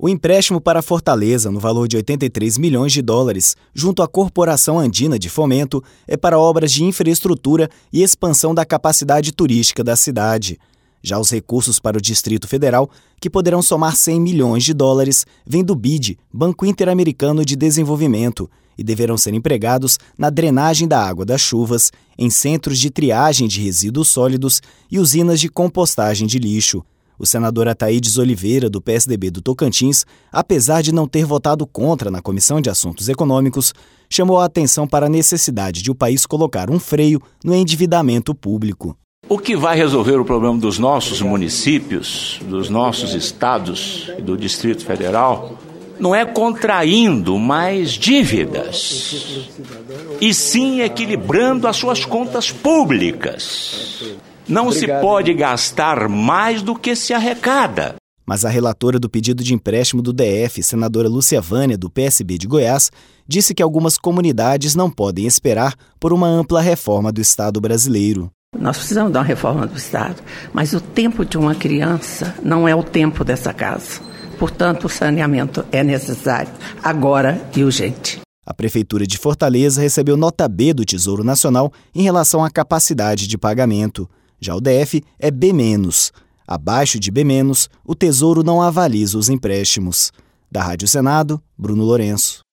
O empréstimo para Fortaleza, no valor de 83 milhões de dólares, junto à Corporação Andina de Fomento, é para obras de infraestrutura e expansão da capacidade turística da cidade. Já os recursos para o Distrito Federal, que poderão somar 100 milhões de dólares, vêm do BID, Banco Interamericano de Desenvolvimento, e deverão ser empregados na drenagem da água das chuvas, em centros de triagem de resíduos sólidos e usinas de compostagem de lixo. O senador Ataídes Oliveira, do PSDB do Tocantins, apesar de não ter votado contra na Comissão de Assuntos Econômicos, chamou a atenção para a necessidade de o país colocar um freio no endividamento público. O que vai resolver o problema dos nossos municípios, dos nossos estados e do Distrito Federal não é contraindo mais dívidas, e sim equilibrando as suas contas públicas. Não se pode gastar mais do que se arrecada. Mas a relatora do pedido de empréstimo do DF, senadora Lúcia Vânia, do PSB de Goiás, disse que algumas comunidades não podem esperar por uma ampla reforma do Estado brasileiro. Nós precisamos de uma reforma do Estado, mas o tempo de uma criança não é o tempo dessa casa. Portanto, o saneamento é necessário, agora e urgente. A Prefeitura de Fortaleza recebeu nota B do Tesouro Nacional em relação à capacidade de pagamento. Já o DF é B-. Abaixo de B-, o Tesouro não avaliza os empréstimos. Da Rádio Senado, Bruno Lourenço.